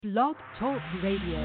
Blog Talk Radio.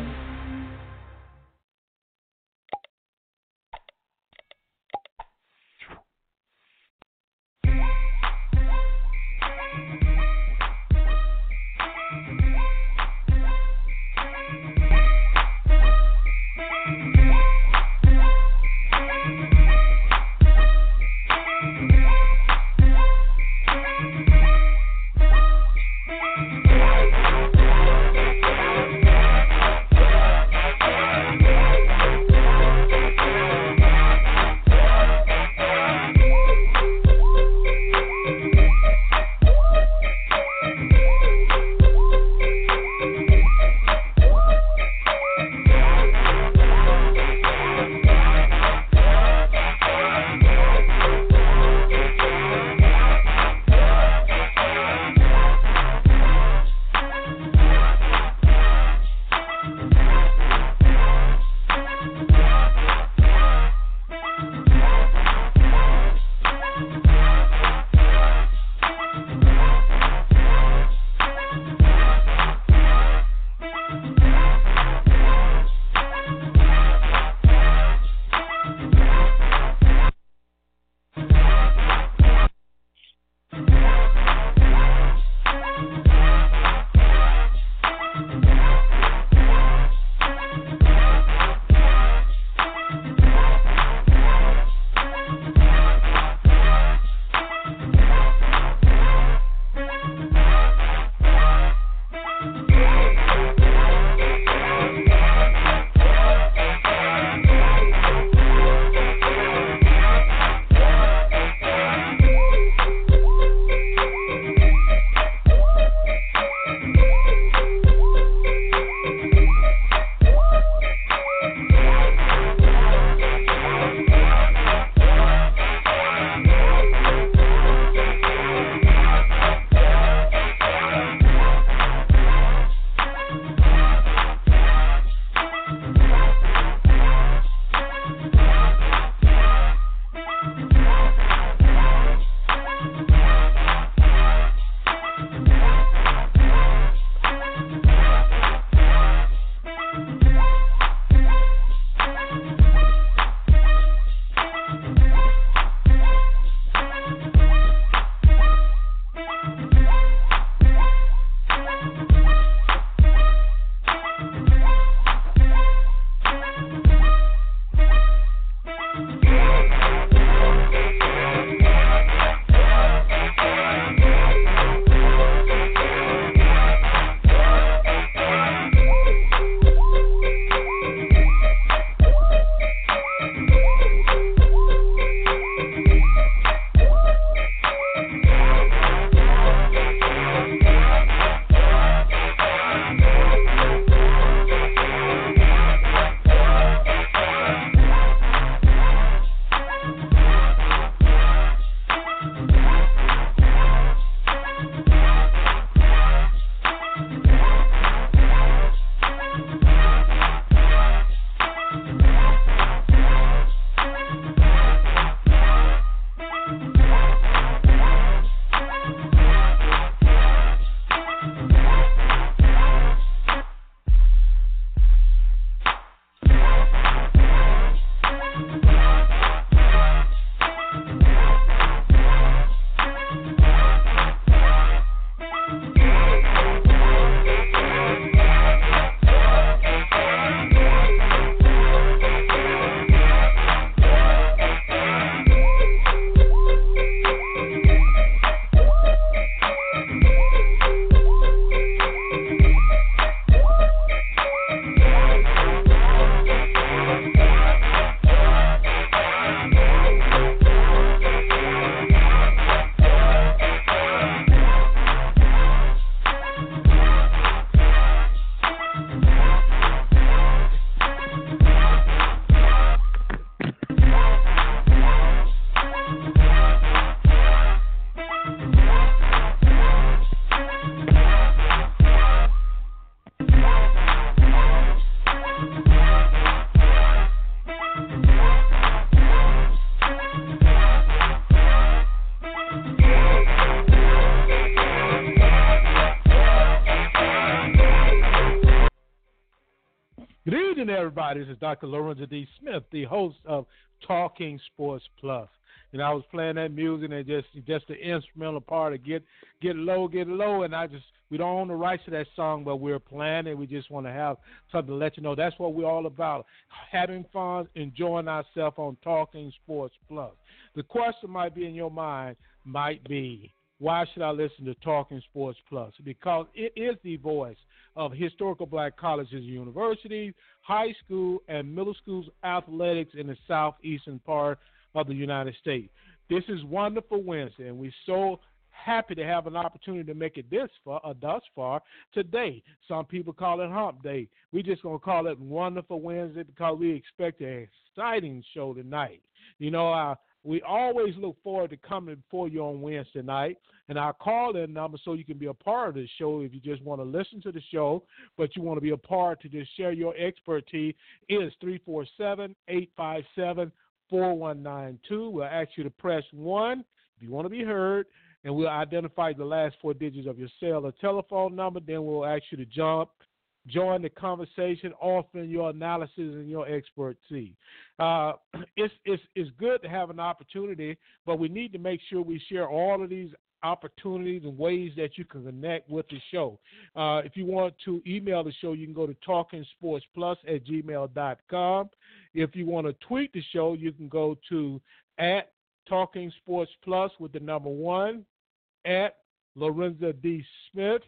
Good evening, everybody. This is Dr. Lorenzo D. Smith, the host of Talking Sports Plus. You know, I was playing that music and just the instrumental part of get low, and we don't own the rights to that song, but we're playing it. We just want to have something to let you know. That's what we're all about, having fun, enjoying ourselves on Talking Sports Plus. The question might be in your mind, might be, why should I listen to Talking Sports Plus? Because it is the voice of historical black colleges and universities, high school and middle schools athletics in the southeastern part of the United States. This is Wonderful Wednesday, and we're so happy to have an opportunity to make it thus far today. Some people call it Hump Day. We're just going to call it Wonderful Wednesday because we expect an exciting show tonight. You know, we always look forward to coming before you on Wednesday night, and our call-in number so you can be a part of the show if you just want to listen to the show, but you want to be a part to just share your expertise is 347-857-4192. We'll ask you to press 1 if you want to be heard, and we'll identify the last 4 digits of your cell or telephone number. Then we'll ask you to join the conversation, offering your analysis and your expertise. It's good to have an opportunity, but we need to make sure we share all of these opportunities and ways that you can connect with the show. If you want to email the show, you can go to talkingsportsplus@gmail.com. If you want to tweet the show, you can go to @talkingsportsplus with the number 1, @Lorenzo D. Smith,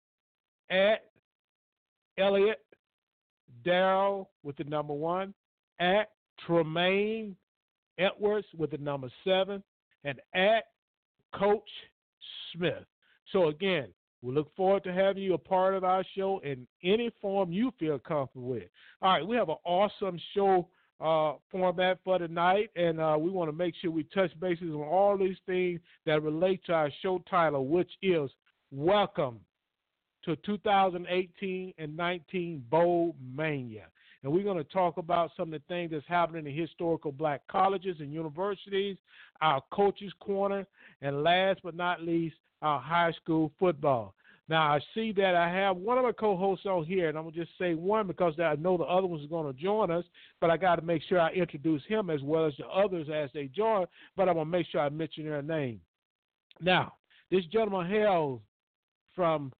@Elliot Darrell with the number 1, @Tremaine Edwards with the number 7, and @Coach Smith. So again, we look forward to having you a part of our show in any form you feel comfortable with. All right, we have an awesome show format for tonight, and we want to make sure we touch bases on all these things that relate to our show title, which is Welcome to 2018 and 19 Bowl Mania. And we're going to talk about some of the things that's happening in historical black colleges and universities, our coaches' corner, and last but not least, our high school football. Now, I see that I have one of my co-hosts on here, and I'm going to just say one because I know the other ones are going to join us, but I got to make sure I introduce him as well as the others as they join, but I'm going to make sure I mention their name. Now, this gentleman hails from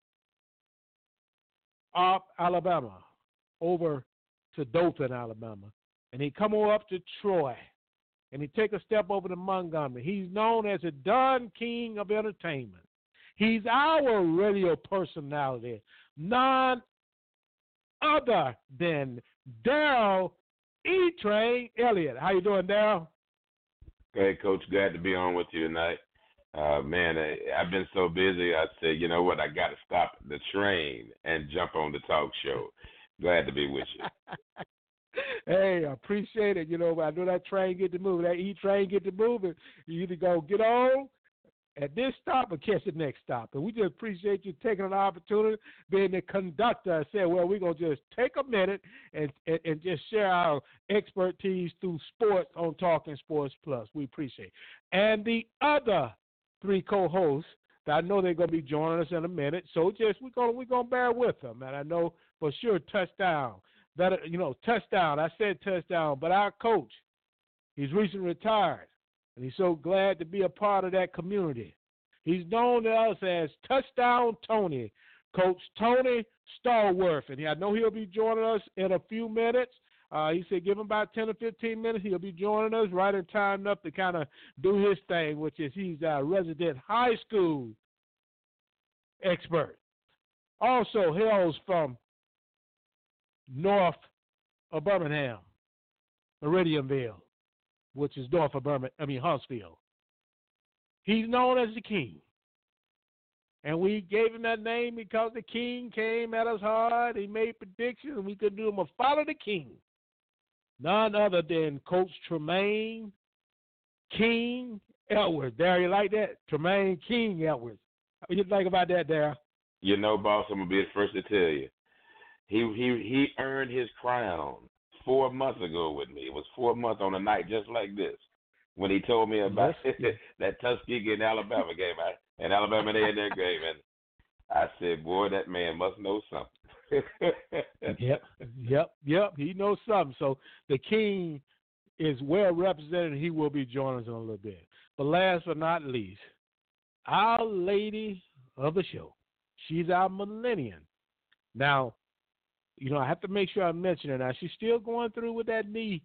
Alabama over to Dothan, Alabama, and he come on up to Troy, and he take a step over to Montgomery. He's known as the Don King of entertainment. He's our radio personality, none other than Darrell E-Train Elliott. How you doing, Darrell? Hey, Coach, glad to be on with you tonight. Man, I've been so busy, I said, you know what, I got to stop the train and jump on the talk show. Glad to be with you. Hey, I appreciate it. You know, I know that train get to moving, that E-Train get to moving. You either go get on at this stop or catch the next stop. And we just appreciate you taking an opportunity, being the conductor. I said, well, we're going to just take a minute and just share our expertise through sports on Talking Sports Plus. We appreciate it. And the other 3 co-hosts, I know they're going to be joining us in a minute, so just we're going to bear with them. And I know for sure touchdown. Touchdown. I said touchdown, but our coach, he's recently retired, and he's so glad to be a part of that community. He's known to us as Touchdown Tony, Coach Tony Stallworth, and I know he'll be joining us in a few minutes. He said give him about 10 or 15 minutes. He'll be joining us right in time enough to kind of do his thing, which is he's our resident high school expert. Also hails from north of Birmingham, Meridianville, which is north of Huntsville. He's known as the King. And we gave him that name because the King came at us hard. He made predictions, and we could do him a follow the King. None other than Coach Tremaine King Edwards. Darryl, you like that? Tremaine King Edwards. What do you think about that, Darryl? You know, boss, I'm going to be the first to tell you. He earned his crown 4 months ago with me. It was 4 months on a night just like this when he told me about that Tuskegee and Alabama game. And Alabama, they in their game. And I said, boy, that man must know something. Yep. He knows something. So the King is well represented. He will be joining us in a little bit. But last but not least, our lady of the show. She's our millennium. Now, I have to make sure I mention her. Now, she's still going through with that knee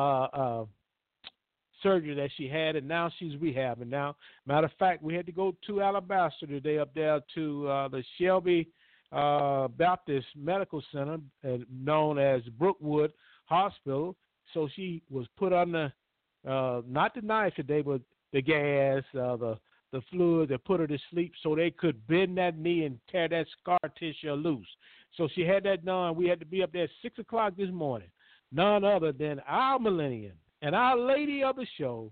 surgery that she had, and now she's rehabbing. Now, matter of fact, we had to go to Alabaster today up there to the Shelby Baptist Medical Center, known as Brookwood Hospital. So she was put on the, not the knife today, but the gas, the fluid that put her to sleep so they could bend that knee and tear that scar tissue loose. So she had that done. We had to be up there at 6 o'clock this morning. None other than our millennium and our lady of the show,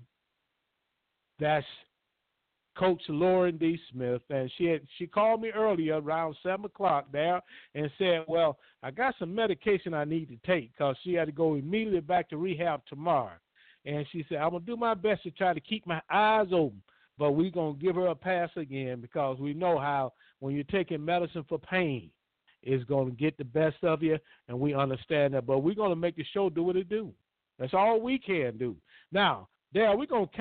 that's Coach Lauren D. Smith. And she called me earlier around 7 o'clock there and said, well, I got some medication I need to take because she had to go immediately back to rehab tomorrow. And she said, I'm going to do my best to try to keep my eyes open, but we're going to give her a pass again because we know how when you're taking medicine for pain, it's going to get the best of you, and we understand that. But we're going to make the show do what it do. That's all we can do. Now, Dale, we're going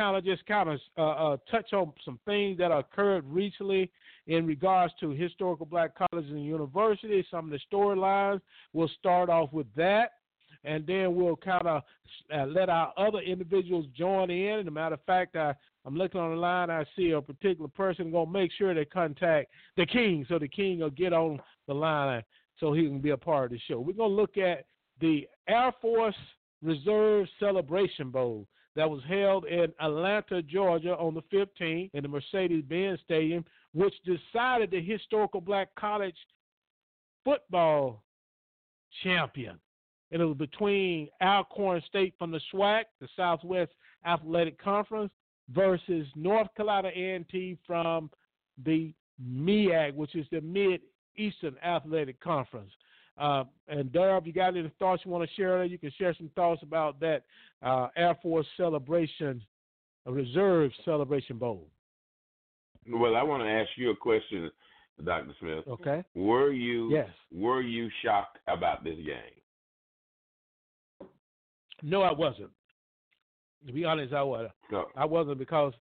to touch on some things that occurred recently in regards to historical black colleges and universities, some of the storylines. We'll start off with that, and then we'll kind of let our other individuals join in. As a matter of fact, I'm looking on the line. I see a particular person going to make sure they contact the King, so the King will get on the line so he can be a part of the show. We're going to look at the Air Force Reserve Celebration Bowl that was held in Atlanta, Georgia on the 15th in the Mercedes-Benz Stadium, which decided the historical black college football champion. And it was between Alcorn State from the SWAC, the Southwest Athletic Conference, versus North Carolina A&T from the MEAC, which is the Mid-Eastern Athletic Conference. And Darryl, if you got any thoughts you want to share, you can share some thoughts about that Air Force Celebration, Reserve Celebration Bowl. Well, I want to ask you a question, Dr. Smith. Okay. Were you shocked about this game? No, I wasn't. To be honest, I wasn't. No. I wasn't because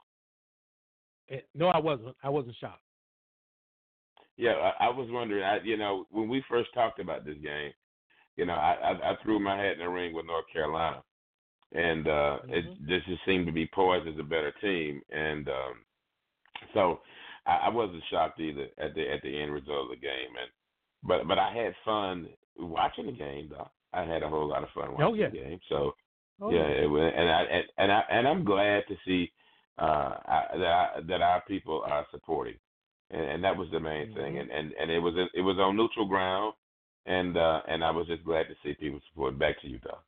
I wasn't. I wasn't shocked. Yeah, I was wondering. When we first talked about this game, I threw my hat in the ring with North Carolina, and it just seemed to be poised as a better team, and so I wasn't shocked either at the end result of the game, but I had fun watching the game, though. I had a whole lot of fun watching the game. So it was, and I'm glad to see that our people are supporting. And that was the main thing, and it was on neutral ground, and I was just glad to see people support. Back to you, Doc.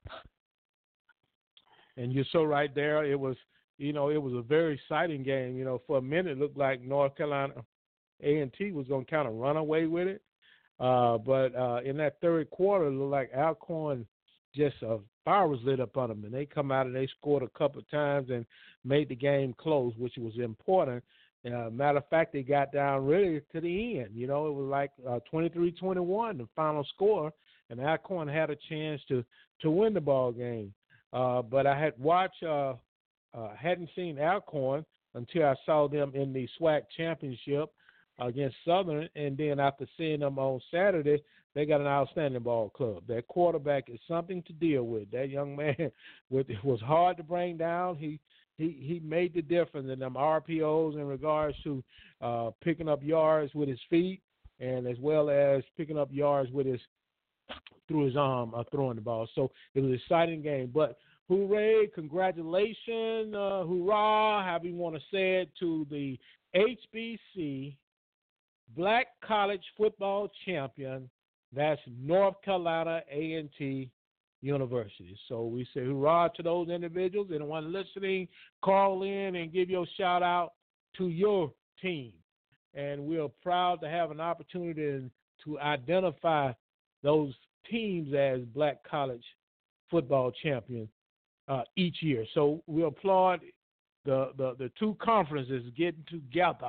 And you're so right there. It was a very exciting game. For a minute it looked like North Carolina A&T was going to kind of run away with it, but in that third quarter, it looked like Alcorn just a fire was lit up on them, and they come out and they scored a couple of times and made the game close, which was important. Matter of fact, they got down really to the end. It was like 23-21, the final score, and Alcorn had a chance to win the ball game. But I had watched, hadn't seen Alcorn until I saw them in the SWAC championship against Southern, and then after seeing them on Saturday, they got an outstanding ball club. Their quarterback is something to deal with. That young man, it was hard to bring down. He made the difference in them RPOs in regards to picking up yards with his feet, and as well as picking up yards with through his arm throwing the ball. So it was an exciting game. But hooray, congratulations, hoorah, however you want to say it, to the HBC Black College Football Champion. That's North Carolina A&T University. So we say hurrah to those individuals. Anyone listening, call in and give your shout out to your team. And we're proud to have an opportunity to identify those teams as Black College Football Champions each year. So we applaud the two conferences getting together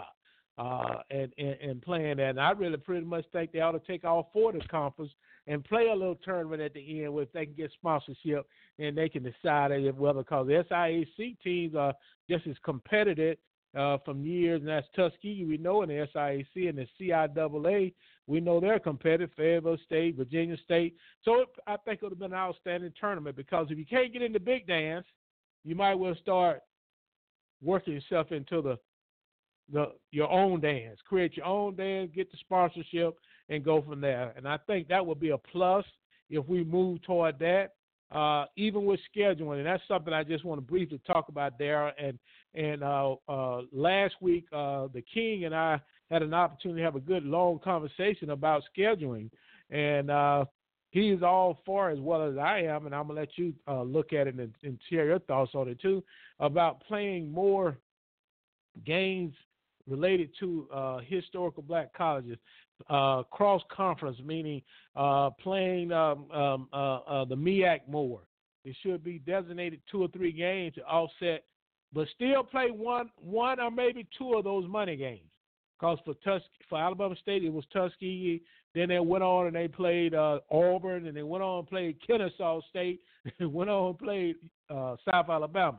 and playing that. And I really pretty much think they ought to take all four of the conference and play a little tournament at the end where if they can get sponsorship and they can decide whether, because the SIAC teams are just as competitive from years, and that's Tuskegee, we know, in the SIAC, and the CIAA, we know they're competitive, Fayetteville State, Virginia State. So I think it would have been an outstanding tournament, because if you can't get in the big dance, you might well start working yourself into your own dance. Create your own dance, get the sponsorship, and go from there. And I think that would be a plus if we move toward that, even with scheduling. And that's something I just want to briefly talk about there. And last week, the King and I had an opportunity to have a good long conversation about scheduling. And he's all for, as well as I am, and I'm going to let you look at it and share your thoughts on it too, about playing more games related to historical black colleges, cross-conference, meaning playing the MEAC more. It should be designated 2 or 3 games to offset, but still play one or maybe 2 of those money games. Because for Alabama State, it was Tuskegee. Then they went on and they played Auburn, and they went on and played Kennesaw State, and went on and played South Alabama.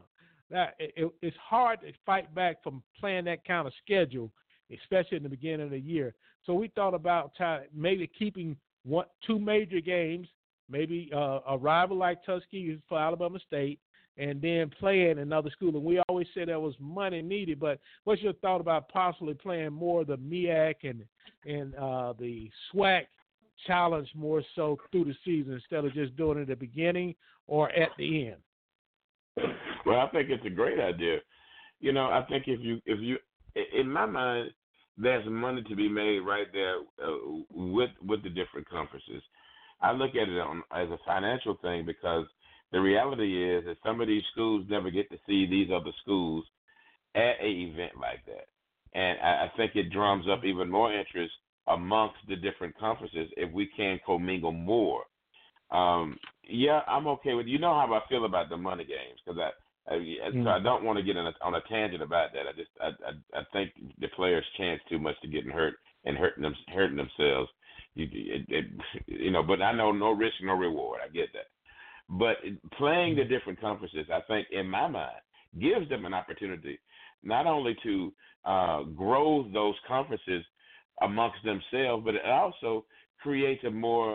It's hard to fight back from playing that kind of schedule, especially in the beginning of the year. So we thought about maybe keeping 2 major games, maybe a rival like Tuskegee for Alabama State, and then playing another school. And we always said there was money needed, but what's your thought about possibly playing more of the MEAC and the SWAC challenge more so through the season instead of just doing it at the beginning or at the end? Well, I think it's a great idea. I think if you, in my mind, there's money to be made right there with the different conferences. I look at it as a financial thing, because the reality is that some of these schools never get to see these other schools at an event like that. And I think it drums up even more interest amongst the different conferences if we can commingle more. Yeah, I'm okay with, how how I feel about the money games, because so I don't want to get on a tangent about that. I think the players chance too much to getting hurt and hurting themselves. But I know no risk, no reward. I get that. But playing the different conferences, I think, in my mind, gives them an opportunity not only to grow those conferences amongst themselves, but it also creates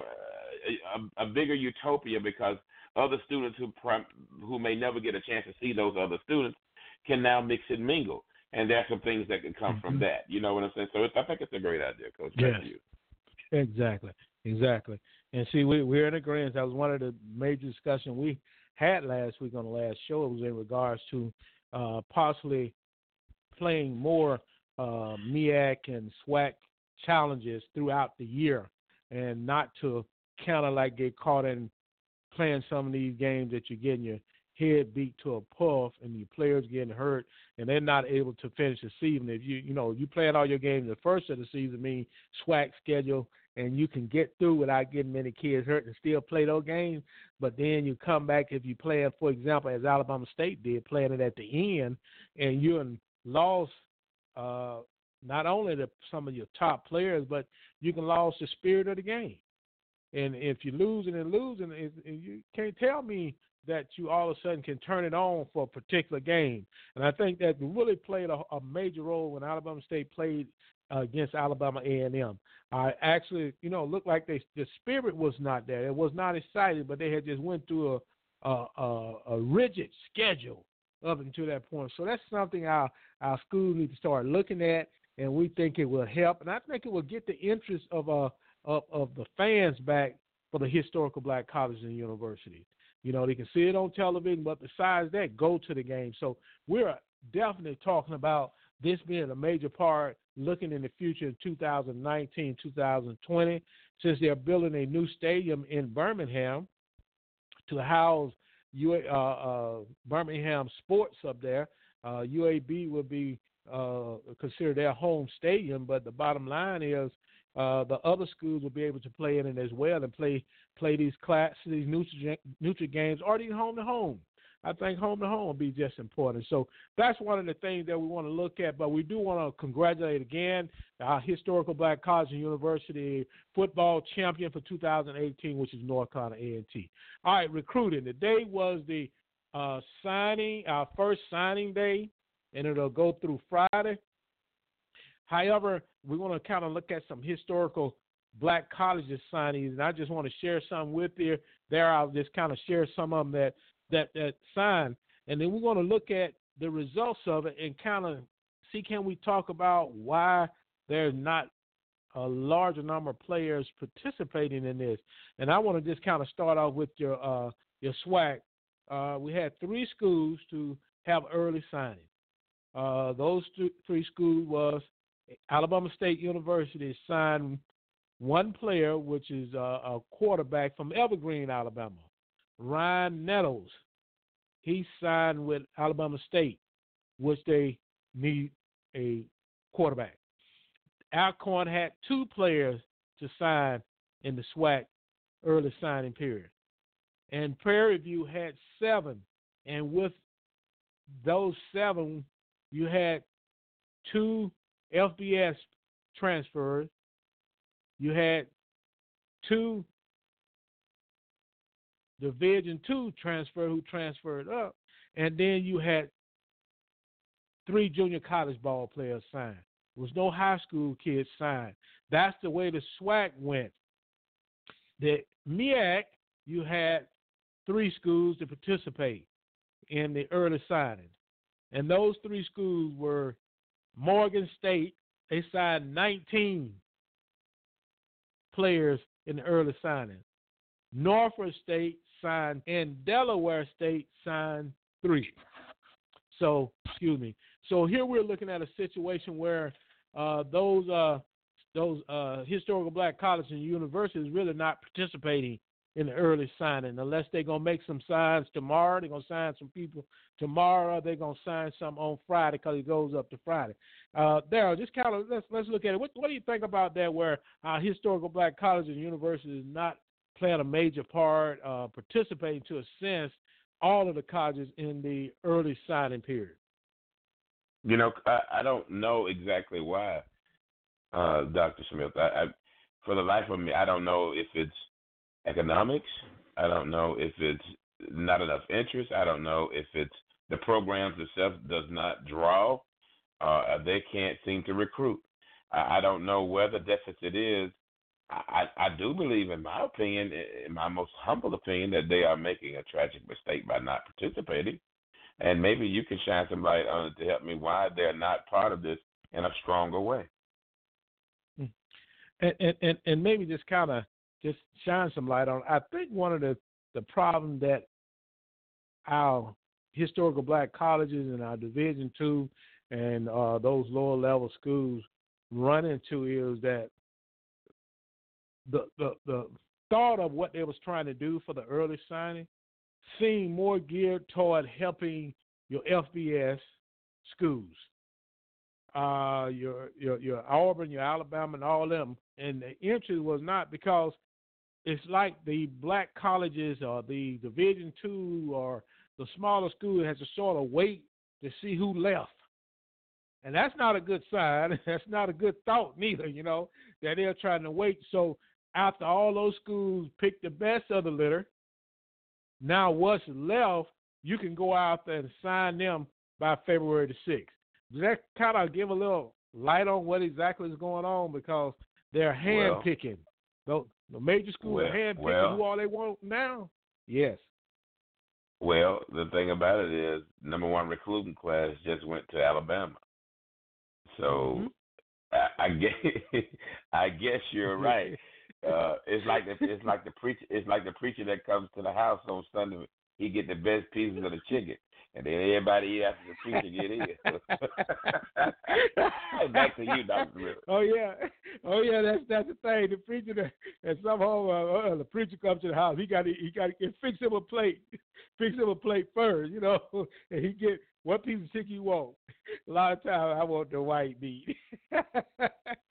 a bigger utopia, because other students who may never get a chance to see those other students can now mix and mingle, and there's some things that can come from that. You know what I'm saying? So I think it's a great idea, Coach. Back to you. Exactly. And see, we're in agreement. That was one of the major discussions we had last week on the last show. It was in regards to possibly playing more MEAC and SWAC challenges throughout the year, and not to kind of like get caught in playing some of these games that you're getting your head beat to a puff and your players getting hurt and they're not able to finish the season. If you playing all your games the first of the season, mean SWAC schedule, and you can get through without getting many kids hurt and still play those games, but then you come back, if you play it, for example, as Alabama State did, playing it at the end, and you lost not only some of your top players, but you can lose the spirit of the game. And if you're losing, you can't tell me that you all of a sudden can turn it on for a particular game. And I think that really played a major role when Alabama State played against Alabama A&M. I actually, looked like the spirit was not there. It was not exciting, but they had just went through a rigid schedule up until that point. So that's something our schools need to start looking at, and we think it will help. And I think it will get the interest of the fans back for the historical black colleges and universities. They can see it on television, but besides that, go to the game. So we're definitely talking about this being a major part, looking in the future in 2019, 2020, since they're building a new stadium in Birmingham to house Birmingham sports up there. UAB would be considered their home stadium, but the bottom line is the other schools will be able to play in it as well and play these neutral games, or even home to home. I think home to home will be just important. So that's one of the things that we want to look at. But we do want to congratulate again our historical Black College and University football champion for 2018, which is North Carolina A&T. All right, recruiting. Today was the signing, our first signing day, and it'll go through Friday. However, we want to kind of look at some historical Black colleges signings, and I just want to share some with you. There, I'll just kind of share some of them that signed, and then we're going to look at the results of it and kind of see, can we talk about why there's not a larger number of players participating in this. And I want to just kind of start off with your SWAC. We had 3 schools to have early signing. Those 3 schools was Alabama State University signed one player, which is a quarterback from Evergreen, Alabama, Ryan Nettles. He signed with Alabama State, which they need a quarterback. Alcorn had 2 players to sign in the SWAC early signing period. And Prairie View had 7. And with those 7, you had 2 FBS transfers. You had 2 Division II transfer who transferred up. And then you had 3 junior college ball players signed. There was no high school kids signed. That's the way the SWAC went. The MEAC, you had 3 schools to participate in the early signing. And those 3 schools were Morgan State. They signed 19 players in the early signing. Norfolk State signed, and Delaware State signed 3. So here we're looking at a situation where those historical Black colleges and universities really not participating in the early signing unless they're going to make some signs tomorrow. They're going to sign some people tomorrow. They're going to sign some on Friday because it goes up to Friday. Darryl, just kind of let's look at it. What do you think about that where historical Black colleges and universities not playing a major part, participating to a sense, all of the colleges in the early signing period? You know, I don't know exactly why, Dr. Smith. I for the life of me, I don't know if it's economics. I don't know if it's not enough interest. I don't know if it's the programs itself does not draw. They can't seem to recruit. I don't know where the deficit is. I do believe, in my opinion, in my most humble opinion, that they are making a tragic mistake by not participating. And maybe you can shine some light on it to help me why they're not part of this in a stronger way. And maybe just kind of just shine some light on it. I think one of the problems that our historical Black colleges and our Division II and those lower level schools run into is that the thought of what they was trying to do for the early signing seemed more geared toward helping your FBS schools, your Auburn, your Alabama, and all of them. And the interest was not, because it's like the Black colleges or the Division II or the smaller school has to sort of wait to see who left. And that's not a good sign. That's not a good thought neither, that they're trying to wait. So after all those schools pick the best of the litter, now what's left, you can go out there and sign them by February the 6th. Does that kind of give a little light on what exactly is going on? Because they're hand-picking. The major schools are hand-picking who all they want now. Yes. Well, the thing about it is, number 1 recruiting class just went to Alabama. So I guess you're right. It's like the preacher that comes to the house on Sunday. He get the best pieces of the chicken, and then everybody eat after the preacher get in. Back to you, Dr. Smith. Oh yeah. That's the thing. The preacher at some home, the preacher comes to the house. He got to fix him a plate. Fix him a plate first, and he get what piece of chicken you want. A lot of times I want the white meat.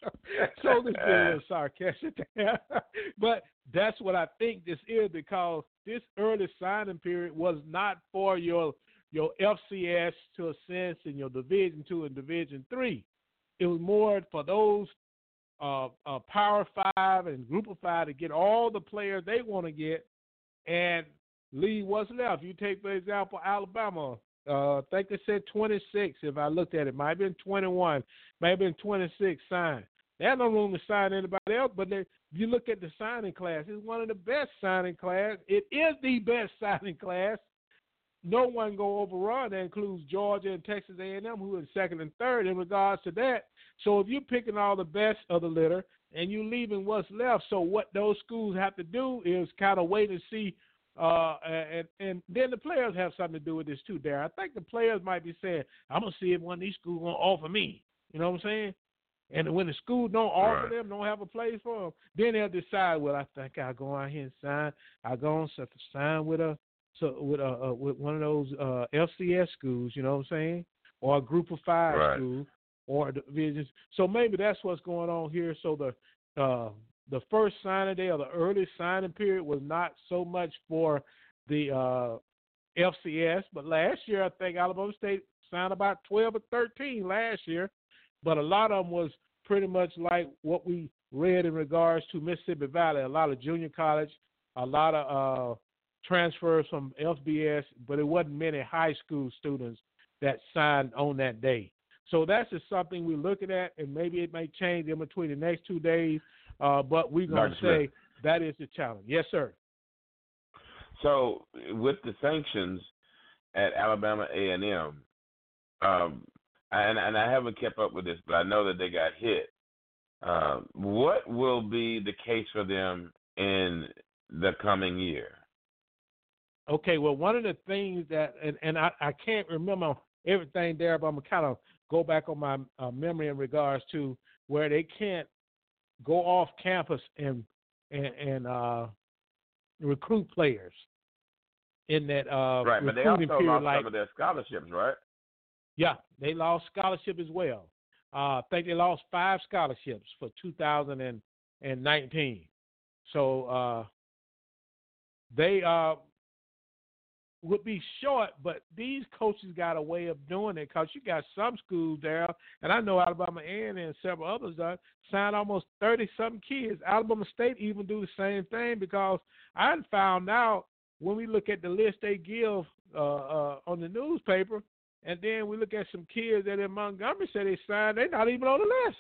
So this is a little sarcastic there. But that's what I think this is, because this early signing period was not for your FCS to a sense and your Division II and Division III. It was more for those Power 5 and Group of 5 to get all the players they want to get and leave what's left. You take, for example, Alabama. I think they said 26 if I looked at it. Might have been 21, might have been 26 signed. They have no room to sign anybody else, but you look at the signing class, it's one of the best signing class. It is the best signing class. No one go overrun. That includes Georgia and Texas A&M, who are second and third in regards to that. So if you're picking all the best of the litter and you're leaving what's left, so what those schools have to do is kind of wait and see. And then the players have something to do with this too, Darren. I think the players might be saying, I'm going to see if one of these schools going to offer me. You know what I'm saying? And when the school don't offer them, don't have a place for them, then they'll decide, well, I think I'll go out here and sign. I'll go and sign with one of those FCS schools, you know what I'm saying, or a Group of 5 school, or divisions. So maybe that's what's going on here. So the first signing day or the early signing period was not so much for the FCS, but last year I think Alabama State signed about 12 or 13 last year, but a lot of them was pretty much like what we read in regards to Mississippi Valley, a lot of junior college, a lot of transfers from FBS, but it wasn't many high school students that signed on that day. So that's just something we're looking at, and maybe it may change in between the next 2 days, but we're going to say that is the challenge. Yes, sir. So with the sanctions at Alabama A&M, and I haven't kept up with this, but I know that they got hit. What will be the case for them in the coming year? Okay, well, one of the things that, and I can't remember everything there, but I'm going to kind of go back on my memory in regards to where they can't go off campus and recruit players in that right, but they also period, lost some of their scholarships, right? Yeah, they lost scholarship as well. I think they lost 5 scholarships for 2019. So they would be short, but these coaches got a way of doing it, because you got some schools there, and I know Alabama and several others signed almost 30-something kids. Alabama State even do the same thing, because I found out when we look at the list they give on the newspaper, and then we look at some kids that in Montgomery say they signed, they're not even on the list.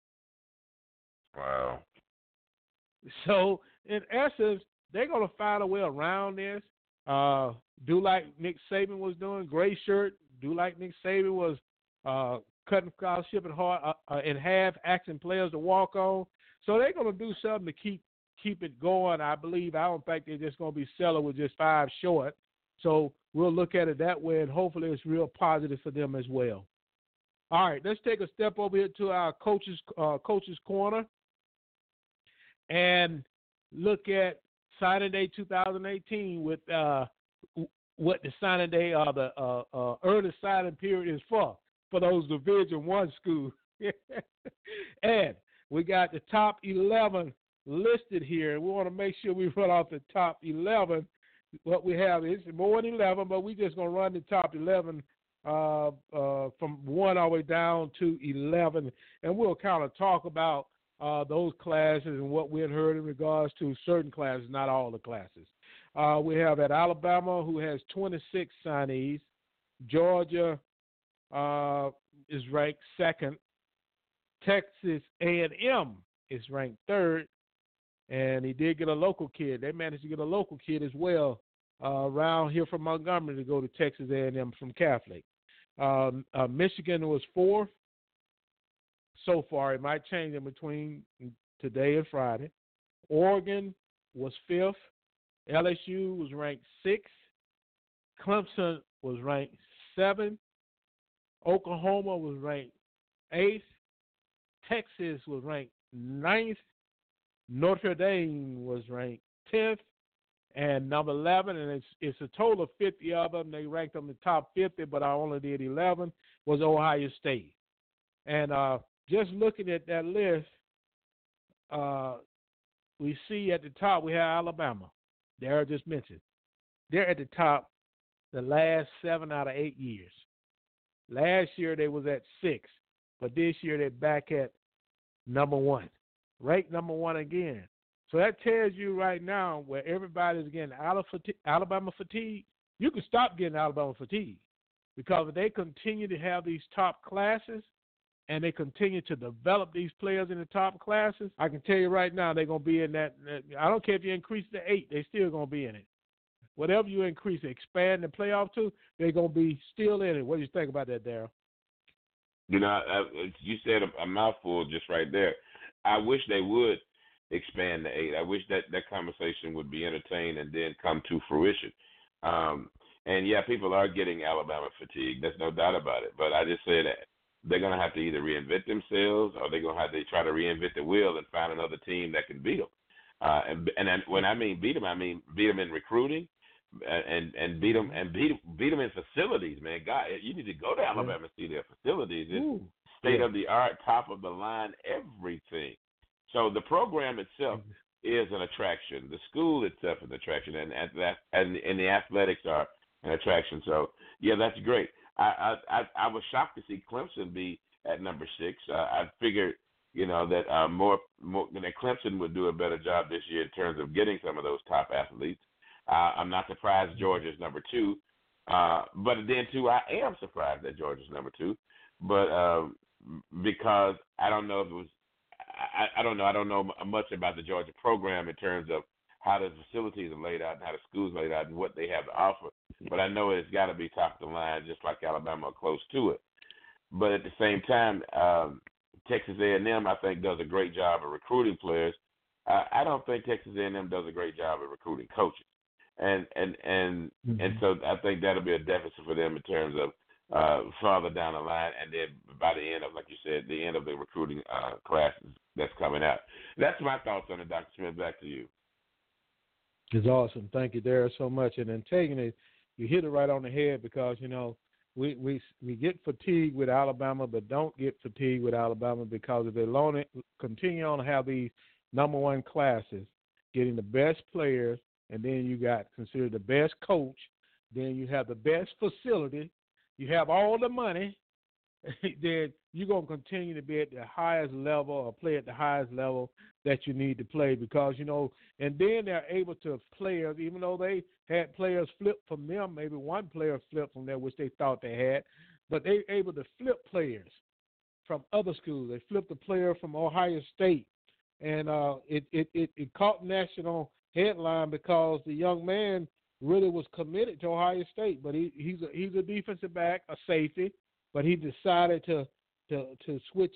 Wow. So, in essence, they're going to find a way around this. Do like Nick Saban was doing, gray shirt. Do like Nick Saban was cutting scholarship in half, asking players to walk on. So they're going to do something to keep it going, I believe. I don't think they're just going to be selling with just 5 short. So we'll look at it that way, and hopefully it's real positive for them as well. All right, let's take a step over here to our coaches corner and look at signing day 2018 with what the signing day or the early signing period is for those Division I schools. And we got the top 11 listed here. We want to make sure we run off the top 11. What we have is more than 11, but we're just going to run the top 11 from 1 all the way down to 11. And we'll kind of talk about those classes and what we had heard in regards to certain classes, not all the classes. We have at Alabama, who has 26 signees. Georgia is ranked 2nd. Texas A&M is ranked 3rd. And he did get a local kid. They managed to get a local kid as well around here from Montgomery to go to Texas A&M from Catholic. Michigan was 4th. So far, it might change in between today and Friday. Oregon was 5th. LSU was ranked 6th. Clemson was ranked 7th. Oklahoma was ranked 8th. Texas was ranked 9th. Notre Dame was ranked 10th. And number 11, and it's a total of 50 of them. They ranked them in the top 50, but I only did 11, was Ohio State. And just looking at that list, we see at the top we have Alabama. Darrell just mentioned. They're at the top the last 7 out of 8 years. Last year they was at 6, but this year they're back at number 1, ranked number 1 again. So that tells you right now where everybody's getting Alabama fatigue. You can stop getting Alabama fatigue because if they continue to have these top classes and they continue to develop these players in the top classes, I can tell you right now they're going to be in that. I don't care if you increase to 8, they're still going to be in it. Whatever you increase, expand the playoff to, they're going to be still in it. What do you think about that, Darrell? You know, you said a mouthful just right there. I wish they would expand to 8. I wish that conversation would be entertained and then come to fruition. And, yeah, people are getting Alabama fatigue. There's no doubt about it. But I just say that they're going to have to either reinvent themselves or they're going to have to try to reinvent the wheel and find another team that can beat them. And when I mean beat them in recruiting. And beat them in facilities, man. God, you need to go to Alabama and see their facilities. It's state of the art, top of the line, everything. So the program itself is an attraction. The school itself is an attraction, and the athletics are an attraction. So yeah, that's great. I was shocked to see Clemson be at number 6. I figured that more that Clemson would do a better job this year in terms of getting some of those top athletes. I'm not surprised Georgia's number 2, but then too I am surprised that Georgia's number 2, but because I don't know if it was I don't know much about the Georgia program in terms of how the facilities are laid out and how the schools are laid out and what they have to offer, but I know it's got to be top of the line just like Alabama or close to it. But at the same time, Texas A&M I think does a great job of recruiting players. I don't think Texas A&M does a great job of recruiting coaches. And so I think that'll be a deficit for them in terms of farther down the line, and then by the end of, like you said, the end of the recruiting classes that's coming out. That's my thoughts on it, Dr. Smith. Back to you. It's awesome. Thank you, Darrell, so much. And Antigone, you hit it right on the head because we get fatigued with Alabama, but don't get fatigued with Alabama because if they continue on to have these number 1 classes, getting the best players. And then you got considered the best coach. Then you have the best facility. You have all the money. Then you're going to continue to be at the highest level or play at the highest level that you need to play because, and then they're able to players, even though they had players flip from them, maybe one player flipped from there, which they thought they had, but they're able to flip players from other schools. They flipped a player from Ohio State, and it caught national headline because the young man really was committed to Ohio State, but he's a defensive back, a safety, but he decided to switch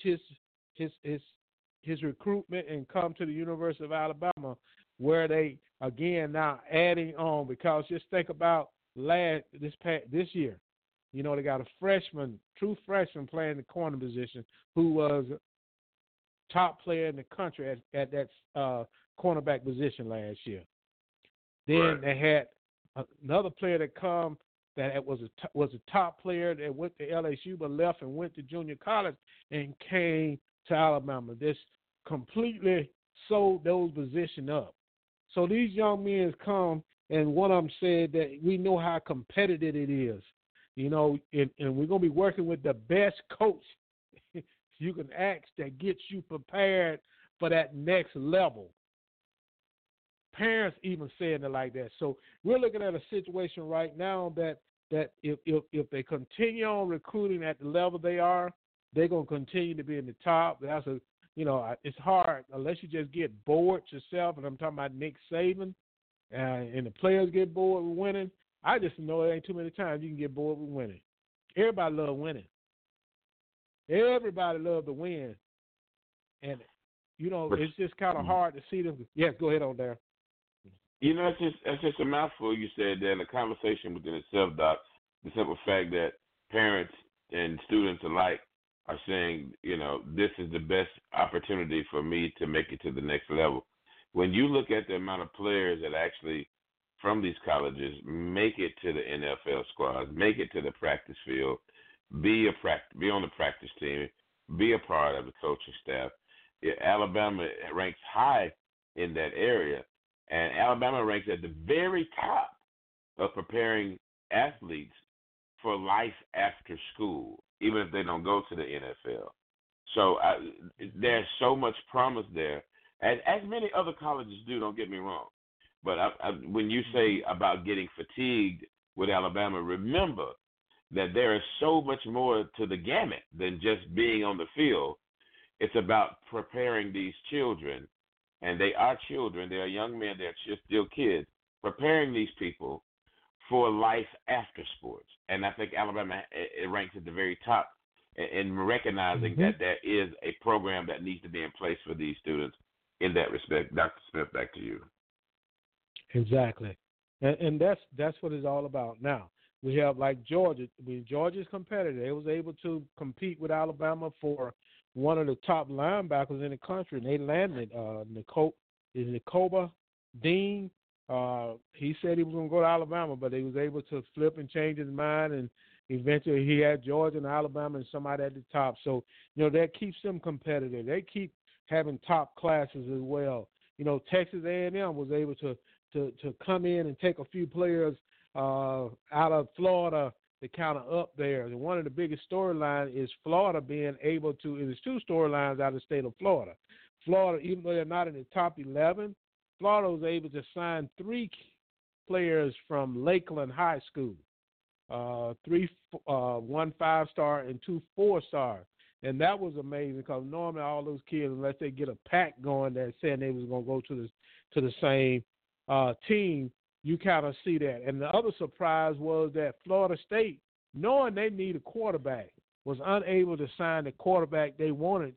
his recruitment and come to the University of Alabama, where they again now adding on because just think about this year, they got a true freshman playing the corner position who was top player in the country at that cornerback position last year. Then They had another player that come that was a top player that went to LSU but left and went to junior college and came to Alabama. This completely sold those positions up. So these young men come, and one of them said that we know how competitive it is, and we're going to be working with the best coach you can ask that gets you prepared for that next level. Parents even saying it like that. So we're looking at a situation right now that if they continue on recruiting at the level they are, they're going to continue to be in the top. That's it's hard unless you just get bored yourself, and I'm talking about Nick Saban, and the players get bored with winning. I just know it ain't too many times you can get bored with winning. Everybody love winning. Everybody love to win. And, it's just kind of hard to see them. Yes, go ahead on there. It's just a mouthful you said there in the conversation within itself, Doc. The simple fact that parents and students alike are saying, this is the best opportunity for me to make it to the next level. When you look at the amount of players that actually from these colleges make it to the NFL squads, make it to the practice field, be on the practice team, be a part of the coaching staff, Alabama ranks high in that area, and Alabama ranks at the very top of preparing athletes for life after school, even if they don't go to the NFL. So there's so much promise there, as many other colleges do. Don't get me wrong, but when you say about getting fatigued with Alabama, remember that there is so much more to the gamut than just being on the field. It's about preparing these children, and they are children. They are young men. They're just still kids. Preparing these people for life after sports, and I think Alabama it ranks at the very top in recognizing that there is a program that needs to be in place for these students in that respect. Dr. Smith, back to you. Exactly, and that's what it's all about. Now we have like Georgia. Georgia's competitive. They was able to compete with Alabama for one of the top linebackers in the country, and they landed Nakobe Dean. He said he was going to go to Alabama, but he was able to flip and change his mind, and eventually he had Georgia and Alabama and somebody at the top. So, that keeps them competitive. They keep having top classes as well. Texas A&M was able to come in and take a few players out of Florida to kind of up there. And one of the biggest storylines is Florida being able to – there's two storylines out of the state of Florida. Florida, even though they're not in the top 11, Florida was able to sign 3 players from Lakeland High School, 1 5-star and 2 4-stars. And that was amazing because normally all those kids, unless they get a pack going that saying they was going to go to the same team, you kind of see that. And the other surprise was that Florida State, knowing they need a quarterback, was unable to sign the quarterback they wanted,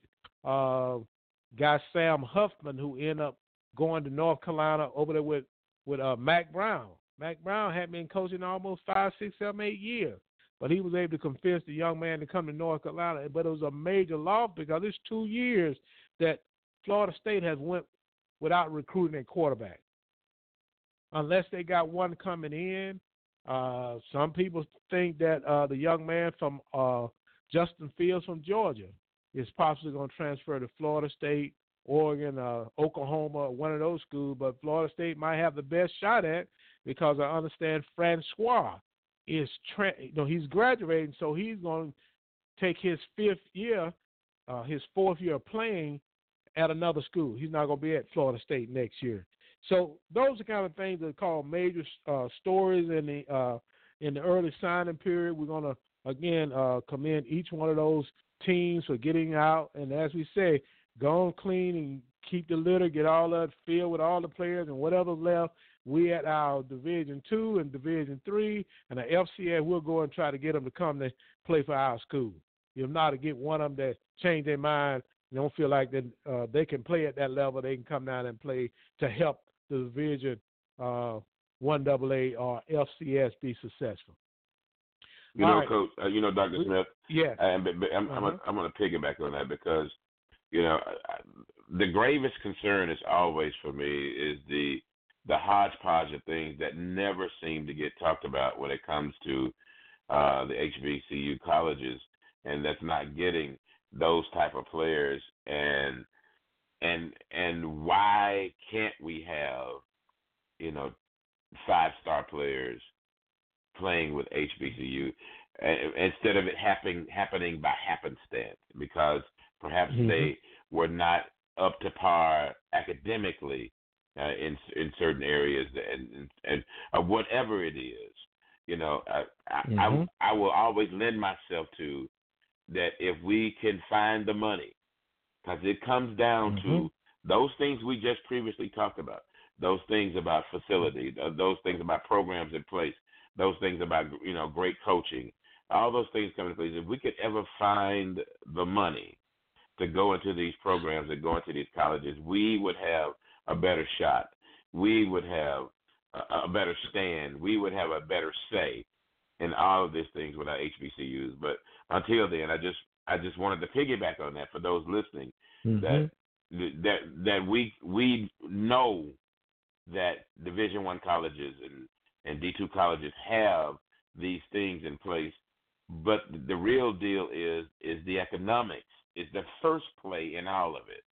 guy Sam Huffman, who ended up going to North Carolina over there with Mack Brown. Mack Brown had been coaching almost 5, 6, 7, 8 years, but he was able to convince the young man to come to North Carolina. But it was a major loss because it's 2 years that Florida State has went without recruiting a quarterback. Unless they got one coming in, some people think that the young man from Justin Fields from Georgia is possibly going to transfer to Florida State, Oregon, Oklahoma, one of those schools. But Florida State might have the best shot at because I understand Francois is he's graduating, so he's going to take his 4th year of playing at another school. He's not going to be at Florida State next year. So those are kind of things that are called major stories in the early signing period. We're going to, again, commend each one of those teams for getting out. And as we say, go on clean and keep the litter, get all that filled with all the players, and whatever's left, we at our Division II and Division III and the FCS, we'll go and try to get them to come to play for our school. If not, to get one of them that change their mind, they don't feel like that they can play at that level, they can come down and play to help the Division 1AA or FCS be successful. Coach, Dr. Smith. Yeah. I'm going to piggyback on that because, the gravest concern is always for me is the hodgepodge of things that never seem to get talked about when it comes to the HBCU colleges, and that's not getting those type of players. And why can't we have 5-star players playing with HBCU instead of it happening by happenstance because perhaps they were not up to par academically in certain areas and whatever it is. I will always lend myself to that if we can find the money, because it comes down to those things we just previously talked about, those things about facility, those things about programs in place, those things about great coaching, all those things come into place. If we could ever find the money to go into these programs and go into these colleges, we would have a better shot. We would have a better stand. We would have a better say in all of these things with our HBCUs. But until then, I just wanted to piggyback on that for those listening that we know that Division I colleges and D2 colleges have these things in place, but the real deal is the economics is the first play in all of it.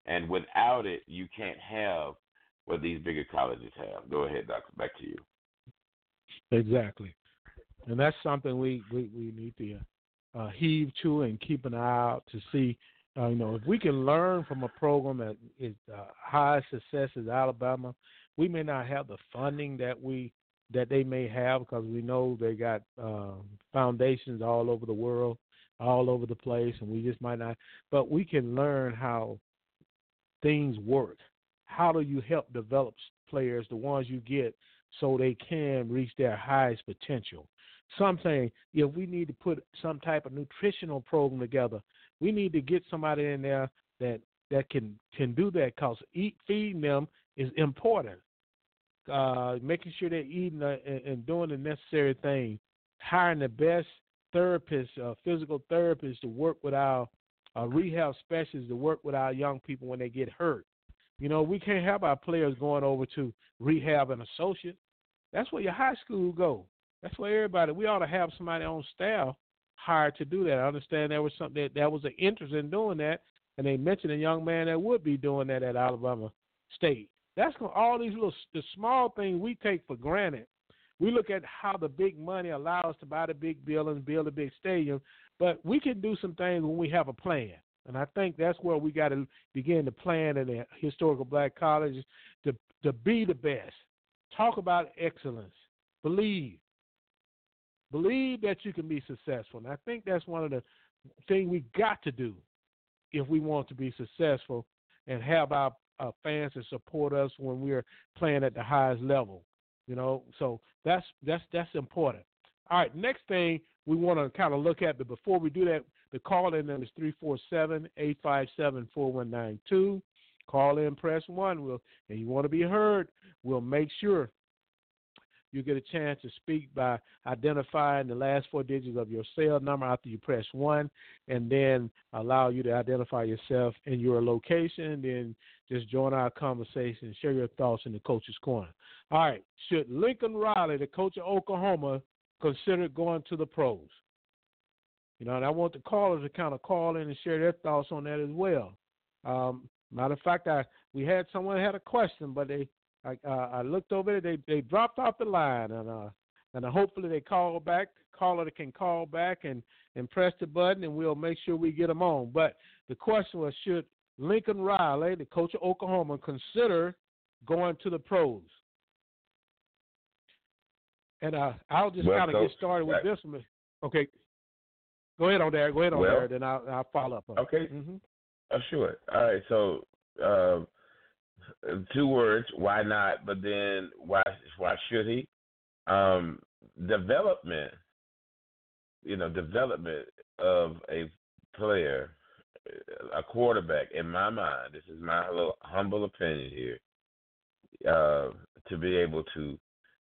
And without it, you can't have what these bigger colleges have. Go ahead, Doctor. Back to you. Exactly. And that's something we need to heave to and keep an eye out to see. If we can learn from a program that is high success as Alabama, we may not have the funding that they may have because we know they got foundations all over the world, all over the place, and we just might not. But we can learn how things work. How do you help develop players, the ones you get, so they can reach their highest potential? Something, if we need to put some type of nutritional program together, we need to get somebody in there that can do that because feeding them is important. Making sure they're eating and doing the necessary thing. Hiring the best therapists, physical therapists to work with our rehab specialists to work with our young people when they get hurt. We can't have our players going over to rehab and associate. That's where your high school go. That's where everybody. We ought to have somebody on staff hired to do that. I understand there was something that was an interest in doing that, and they mentioned a young man that would be doing that at Alabama State. That's all these the small things we take for granted. We look at how the big money allows us to buy the big buildings, build a big stadium, but we can do some things when we have a plan. And I think that's where we got to begin to plan in the historical black colleges to be the best. Talk about excellence. Believe that you can be successful. And I think that's one of the things we got to do if we want to be successful and have our fans to support us when we're playing at the highest level. So that's important. All right, next thing we want to kind of look at, but before we do that, the call-in number is 347-857-4192. Call in, press 1. And you want to be heard, we'll make sure you get a chance to speak by identifying the last 4 digits of your cell number after you press 1, and then allow you to identify yourself and your location, then just join our conversation and share your thoughts in the Coach's Corner. All right, should Lincoln Riley, the coach of Oklahoma, consider going to the pros? And I want the callers to kind of call in and share their thoughts on that as well. Matter of fact, we had someone had a question, but I looked over it. They dropped off the line, and hopefully they call back. Caller can call back and press the button, and we'll make sure we get them on. But the question was, should Lincoln Riley, the coach of Oklahoma, consider going to the pros? And I'll just kind of get started with this one. Okay. Go ahead on there. There. Then I'll follow up. Okay. Mm-hmm. Sure. All right. So 2 words. Why not? But then why should he? Development. Development of a player, a quarterback. In my mind, this is my little humble opinion here. To be able to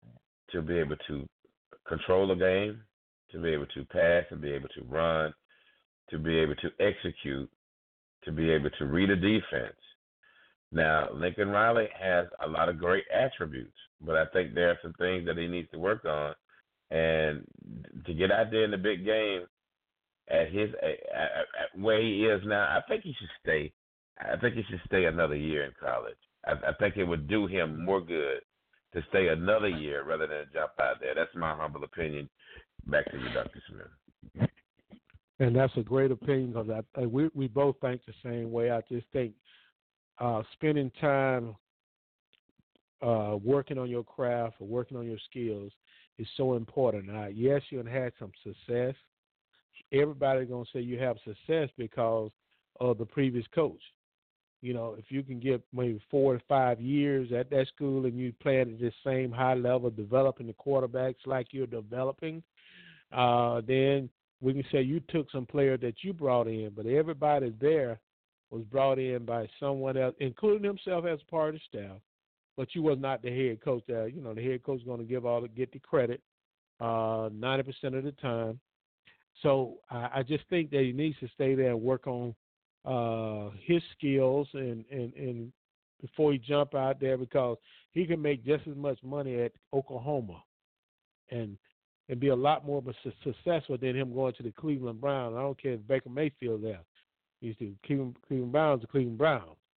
control the game, to be able to pass, to be able to run, to be able to execute, to be able to read a defense. Now, Lincoln Riley has a lot of great attributes, but I think there are some things that he needs to work on. And to get out there in the big game at where he is now, I think he should stay. I think he should stay another year in college. I think it would do him more good to stay another year rather than jump out there. That's my humble opinion. Back to you, Dr. Smith. And that's a great opinion because we both think the same way. I just think spending time working on your craft or working on your skills is so important. Yes, you had some success. Everybody's going to say you have success because of the previous coach. If you can get maybe 4 to 5 years at that school and you play at this same high level, developing the quarterbacks like you're developing, then we can say you took some player that you brought in, but everybody there was brought in by someone else, including himself as part of the staff. But you was not the head coach. The head coach is going to get the credit 90% of the time. So I just think that he needs to stay there and work on his skills and before he jump out there, because he can make just as much money at Oklahoma and be a lot more successful than him going to the Cleveland Browns. I don't care if Baker Mayfield there. He's the Cleveland Browns, the Cleveland Browns.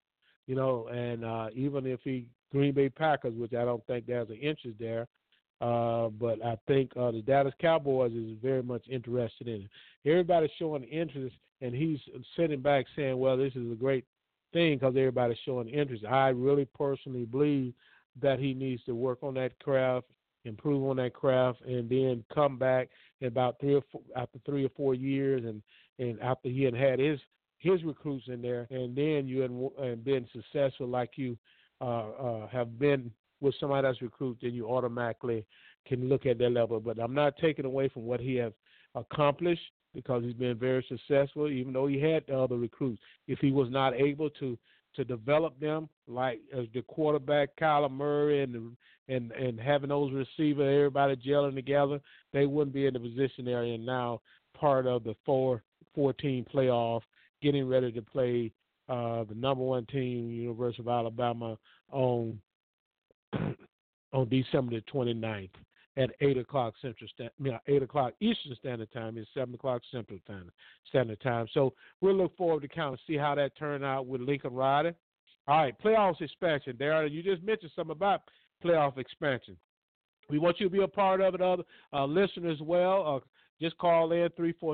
and even if he Green Bay Packers, which I don't think there's an interest there, but I think the Dallas Cowboys is very much interested in it. Everybody's showing interest, and he's sitting back saying, well, this is a great thing because everybody's showing interest. I really personally believe that he needs to work on that craft, improve on that craft, and then come back in about after 3 or 4 years, and after he had his recruits in there, and then you and been successful like you have been with somebody that's recruited, then you automatically can look at that level. But I'm not taking away from what he has accomplished because he's been very successful, even though he had the other recruits. If he was not able to develop them, like as the quarterback Kyler Murray and having those receivers, everybody gelling together, they wouldn't be in the position they're in now, part of the 4-team playoff, getting ready to play the number one team, University of Alabama, on December the 29th at 8 o'clock Central 8 o'clock Eastern Standard Time. It's 7 o'clock Central Standard Time. So we'll look forward to kind of see how that turned out with Lincoln Riley. All right, playoffs expansion. Darren, you just mentioned something about playoff expansion. We want you to be a part of it, other listeners as well. Just call in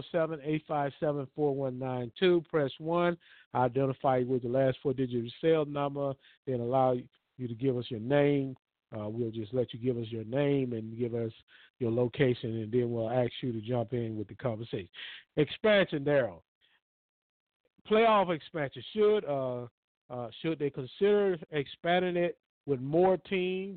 347-857-4192. Press 1. Identify you with the last 4 digits of your cell number. Then allow you to give us your name. We'll just let you give us your name and give us your location, and then we'll ask you to jump in with the conversation. Expansion, Daryl. Playoff expansion. Should they consider expanding it with more teams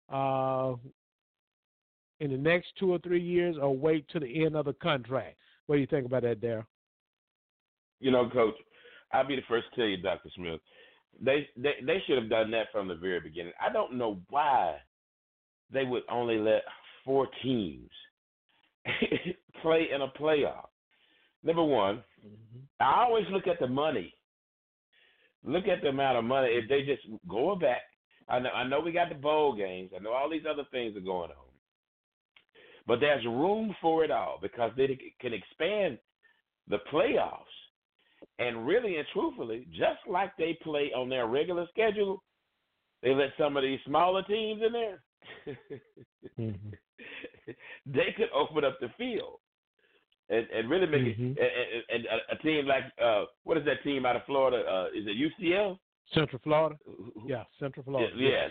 in the next 2 or 3 years, or wait to the end of the contract? What do you think about that, Darryl? Coach, I'll be the first to tell you, Dr. Smith, they should have done that from the very beginning. I don't know why they would only let 4 teams play in a playoff. Number one, I always look at the money. Look at the amount of money. If they just go back, I know we got the bowl games. I know all these other things are going on. But there's room for it all because they can expand the playoffs. And really and truthfully, just like they play on their regular schedule, they let some of these smaller teams in there. They could open up the field and really make it. And a team like, what is that team out of Florida? Is it UCL? Central Florida? Yeah, Central Florida. Yes.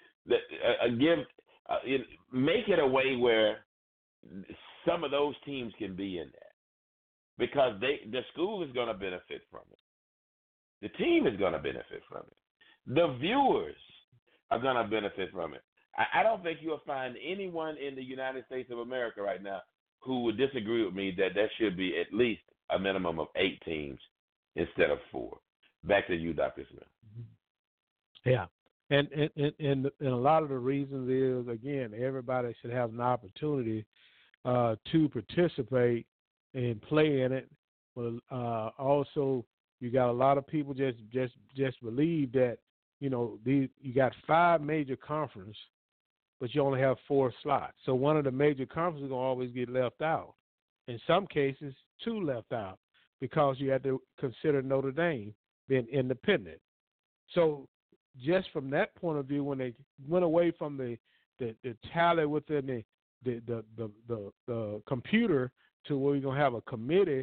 Make it a way where some of those teams can be in there. Because the school is going to benefit from it. The team is going to benefit from it. The viewers are going to benefit from it. I don't think you'll find anyone in the United States of America right now who would disagree with me that there should be at least a minimum of 8 teams instead of 4. Back to you, Dr. Smith. Yeah. And a lot of the reasons is, again, everybody should have an opportunity to participate and play in it. But also, you got a lot of people just believe that you got 5 major conferences, but you only have 4 slots. So one of the major conferences is gonna always get left out. In some cases, 2 left out because you had to consider Notre Dame being independent. So just from that point of view, when they went away from the tally within the computer to where you're going to have a committee,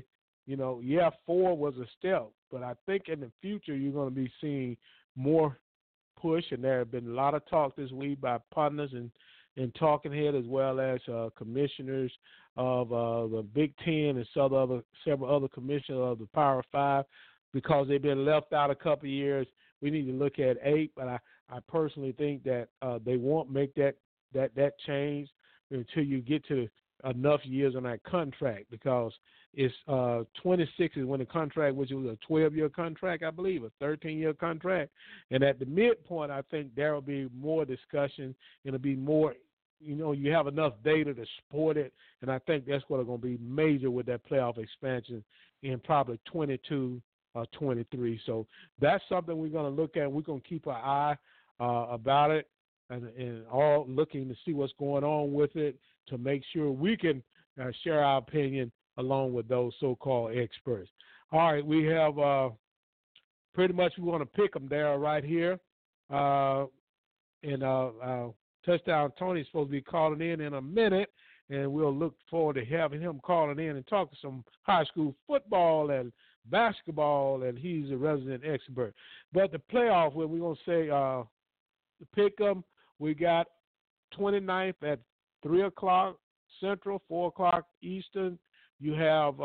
4 was a step. But I think in the future you're going to be seeing more push, and there have been a lot of talk this week by partners and talking head as well as commissioners of the Big Ten and several other commissioners of the Power 5, because they've been left out a couple of years. We need to look at 8, but I personally think that they won't make that change until you get to enough years on that contract, because it's 26 is when the contract, which was a 12-year contract, I believe, a 13-year contract. And at the midpoint, I think there will be more discussion. It'll be more, you have enough data to support it. And I think that's what's going to be major with that playoff expansion in probably 22 or 23. So that's something we're going to look at. We're going to keep our eye about it and all looking to see what's going on with it to make sure we can share our opinion along with those so-called experts. All right, we have pretty much we want to pick them there right here. And Touchdown Tony's supposed to be calling in a minute, and we'll look forward to having him calling in and talk some high school football and basketball, and he's a resident expert. But the playoff, where we're going to say the pick 'em, we got 29th at 3 o'clock Central, 4 o'clock Eastern. You have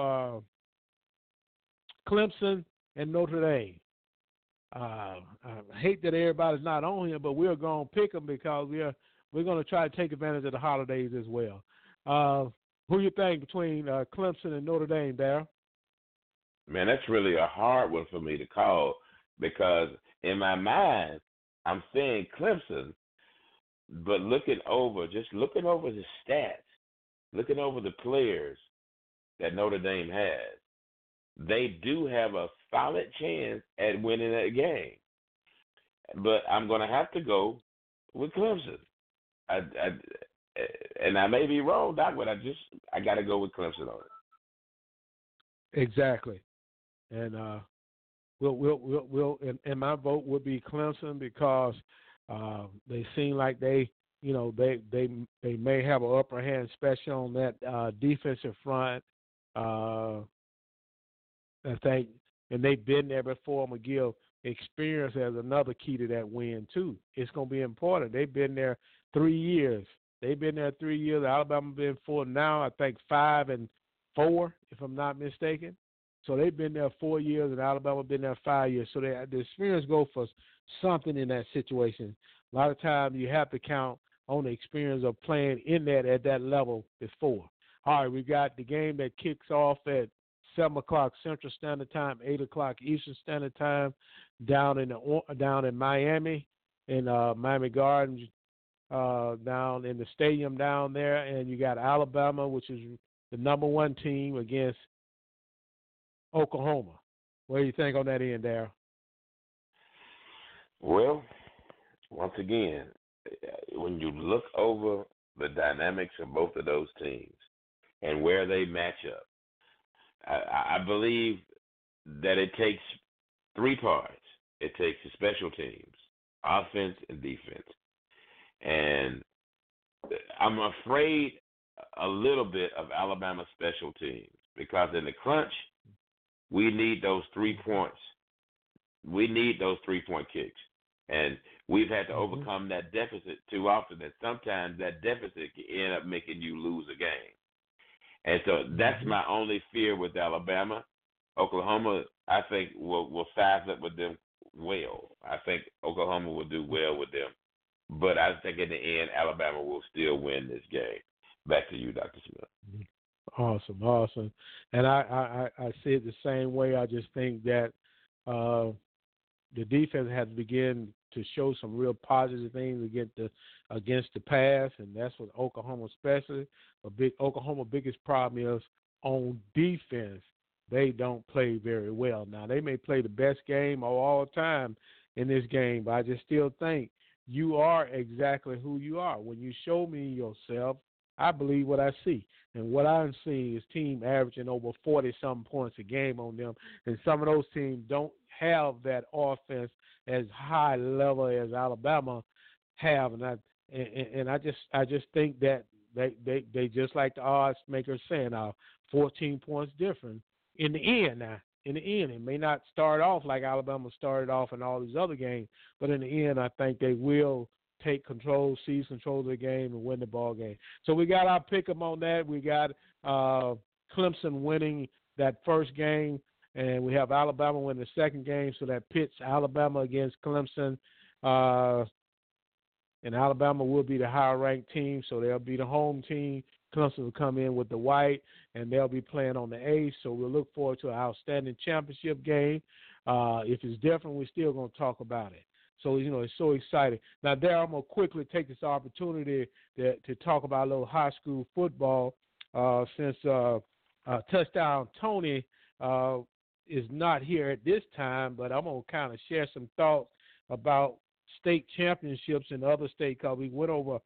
Clemson and Notre Dame. I hate that everybody's not on here, but we're going to pick them because we're going to try to take advantage of the holidays as well. Who you think between Clemson and Notre Dame, Darryl? Man, that's really a hard one for me to call because in my mind, I'm saying Clemson, but looking over the stats, looking over the players that Notre Dame has, they do have a solid chance at winning that game. But I'm going to have to go with Clemson. And I may be wrong, Doc, but I got to go with Clemson on it. Exactly. And we'll and my vote would be Clemson because they seem like they may have an upper hand, especially on that defensive front. I think, and they've been there before. I'm going to give experience as another key to that win, too. It's going to be important. They've been there 3 years. Alabama been for now, I think 5-4, if I'm not mistaken. So they've been there 4 years, and Alabama been there 5 years. So the experience go for something in that situation. A lot of times you have to count on the experience of playing in that at that level before. All right, we got the game that kicks off at 7 o'clock Central Standard Time, 8 o'clock Eastern Standard Time, down in Miami, in Miami Gardens, down in the stadium down there, and you got Alabama, which is the number 1 team, against Oklahoma. What do you think on that end, Darryl? Well, once again, when you look over the dynamics of both of those teams and where they match up, I believe that it takes 3 parts. It takes the special teams, offense and defense. And I'm afraid a little bit of Alabama special teams because in the crunch, we need those 3 points. We need those 3-point kicks. And we've had to overcome that deficit too often, and sometimes that deficit can end up making you lose a game. And so that's my only fear with Alabama. Oklahoma, I think, will size up with them well. I think Oklahoma will do well with them. But I think in the end, Alabama will still win this game. Back to you, Dr. Smith. Awesome. And I see it the same way. I just think that the defense has to begin to show some real positive things against the pass, and that's what Oklahoma especially. Oklahoma biggest problem is on defense. They don't play very well. Now, they may play the best game of all time in this game, but I just still think you are exactly who you are. When you show me yourself, I believe what I see. And what I'm seeing is team averaging over 40-something points a game on them, and some of those teams don't have that offense as high level as Alabama have. And I just think that they just like the odds makers saying, 14 points different in the end. Now, in the end, it may not start off like Alabama started off in all these other games, but in the end, I think they will seize control of the game and win the ball game. So we got our pick 'em on that. We got Clemson winning that first game, and we have Alabama winning the second game, so that pits Alabama against Clemson. And Alabama will be the higher-ranked team, so they'll be the home team. Clemson will come in with the white, and they'll be playing on the A, so we'll look forward to an outstanding championship game. If it's different, we're still going to talk about it. So, it's so exciting. Now, Darryl, I'm going to quickly take this opportunity to talk about a little high school football since Touchdown Tony is not here at this time, but I'm going to kind of share some thoughts about state championships in other states because we went over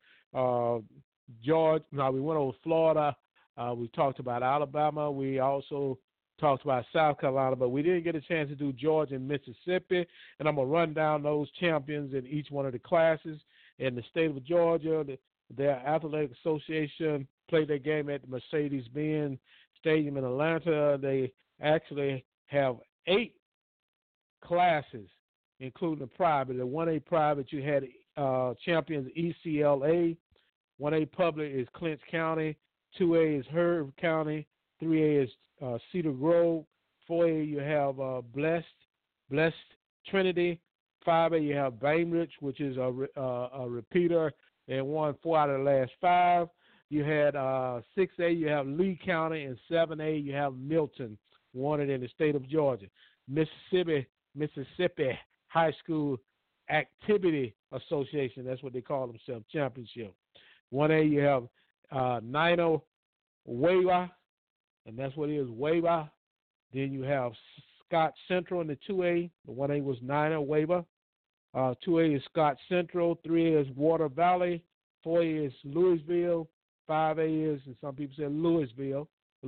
we went over Florida. We talked about Alabama. We also talked about South Carolina, but we didn't get a chance to do Georgia and Mississippi. And I'm going to run down those champions in each one of the classes. In the state of Georgia, their athletic association played their game at the Mercedes-Benz Stadium in Atlanta. They actually have 8 classes, including the private. The 1A private, you had champions ECLA. 1A public is Clinch County. 2A is Herb County. 3A is Cedar Grove. 4A you have Blessed Trinity. 5A you have Bainbridge, which is a repeater and won 4 out of the last 5. You had 6A you have Lee County, and 7A you have Milton, won it in the state of Georgia. Mississippi High School Activity Association, that's what they call themselves, championship. 1A you have Nino Waiwa, and that's what it is, Waiwa. Then you have Scott Central in the 2A. The 1A was Nino Waiwa. 2A is Scott Central. 3A is Water Valley. 4A is Louisville. 5A is, and some people say Louisville.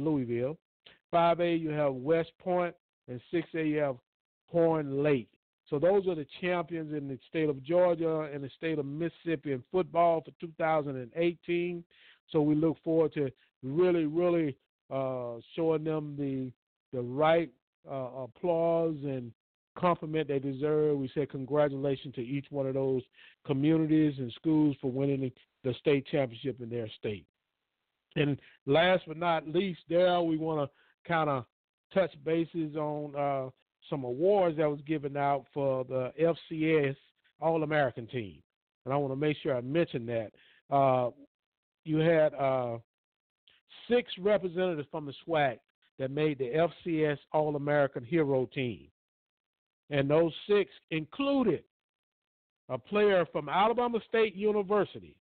5A you have West Point, and 6A you have Horn Lake. So those are the champions in the state of Georgia and the state of Mississippi in football for 2018. So we look forward to really showing them the right applause and compliment they deserve. We say congratulations to each one of those communities and schools for winning the state championship in their state. And last but not least, Darryl, we want to kind of touch bases on some awards that was given out for the FCS All-American team. And I want to make sure I mention that. You had 6 representatives from the SWAC that made the FCS All-American Hero team. And those 6 included a player from Alabama State University.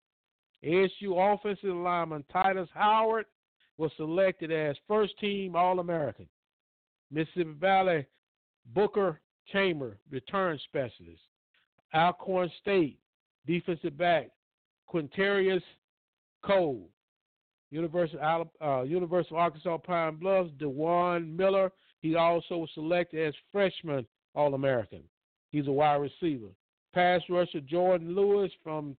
ASU offensive lineman Titus Howard was selected as first-team All-American. Mississippi Valley Booker Chamber, return specialist. Alcorn State defensive back Quintarius Cole. University of Arkansas Pine Bluffs, DeJuan Miller. He also was selected as freshman All-American. He's a wide receiver. Pass rusher Jordan Lewis from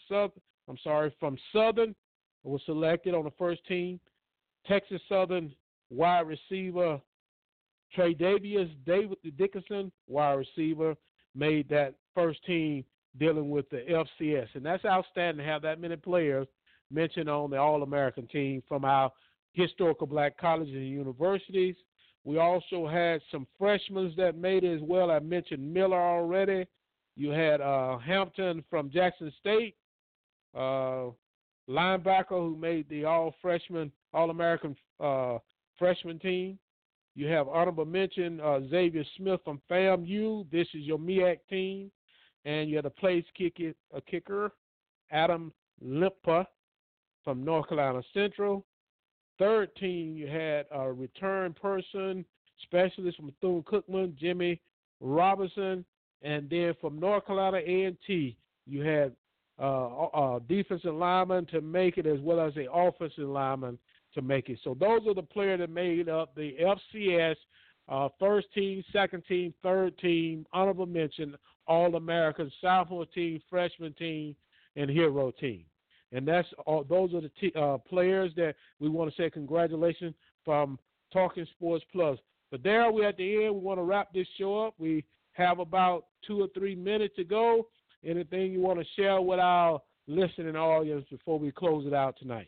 Southern was selected on the first team. Texas Southern wide receiver Tre'Davious Dickinson, wide receiver, made that first team dealing with the FCS. And that's outstanding to have that many players mentioned on the All-American team from our historical black colleges and universities. We also had some freshmen that made it as well. I mentioned Miller already. You had Hampton from Jackson State, linebacker who made the all-freshman, All-American freshman team. You have honorable mention Xavier Smith from FAMU. This is your MEAC team. And you had a place kicker, Adam Limpa from North Carolina Central. Third team, you had a return person, specialist from Bethune-Cookman, Jimmy Robinson. And then from North Carolina A&T, you had a defensive lineman to make it as well as an offensive lineman to make it. So those are the players that made up the FCS first team, second team, third team, honorable mention, All-American, sophomore team, freshman team, and hero team. And that's all. Those are the players that we want to say congratulations from Talking Sports Plus. But there, we're at the end. We want to wrap this show up. We have about 2 or 3 minutes to go. Anything you want to share with our listening audience before we close it out tonight?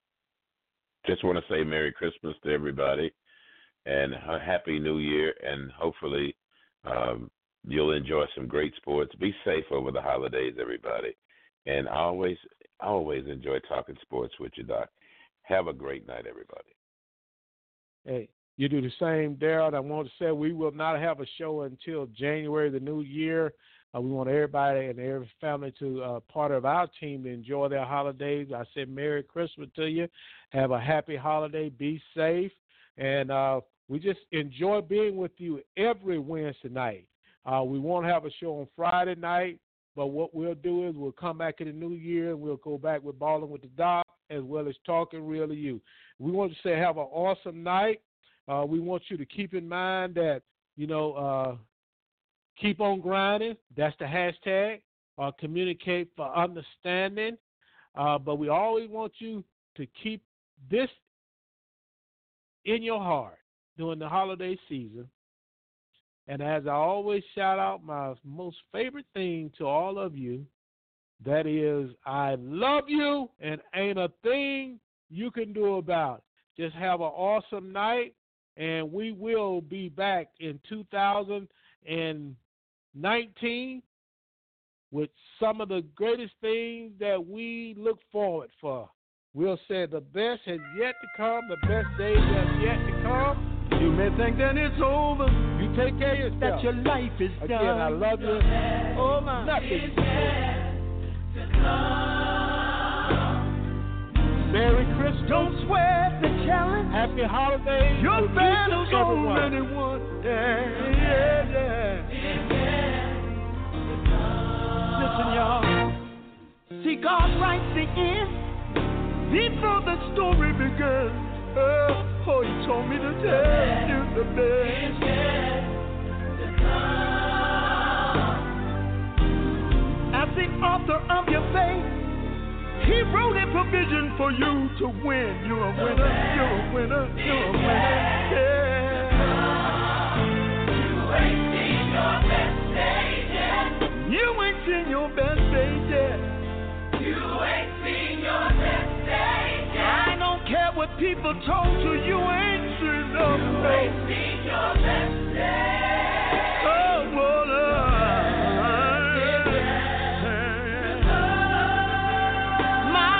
Just want to say Merry Christmas to everybody and a Happy New Year, and hopefully you'll enjoy some great sports. Be safe over the holidays, everybody. And I always enjoy talking sports with you, Doc. Have a great night, everybody. Hey, you do the same, Darryl. I want to say we will not have a show until January, the new year. We want everybody and every family to part of our team to enjoy their holidays. I said Merry Christmas to you. Have a happy holiday. Be safe. And we just enjoy being with you every Wednesday night. We won't have a show on Friday night, but what we'll do is we'll come back in the new year and we'll go back with Balling with the Doc as well as Talking Real to You. We want to say have an awesome night. We want you to keep in mind that, keep on grinding. That's the hashtag. Communicate for understanding. But we always want you to keep this in your heart during the holiday season. And as I always shout out my most favorite thing to all of you, that is, I love you and ain't a thing you can do about it. Just have an awesome night, and we will be back in 2019 with some of the greatest things that we look forward for. We'll say the best has yet to come, the best days have yet to come. You may think that it's over. You take care of yourself. That your life is done. Again, I love you. Oh my. Nothing. Merry Christmas. Don't sweat the challenge. Happy holidays. Your battle's already won. Yeah. Listen, y'all. See, God writes the end before the story begins. Oh, he told me to tell you the best. As the author of your faith, he wrote a provision for you to win. You're a winner, you're a winner, you're a winner. Yeah. You ain't seen your best days yet. You ain't seen your best days yet. I don't care what people told you, you ain't seen no best. You ain't seen your best days. Oh, well, my.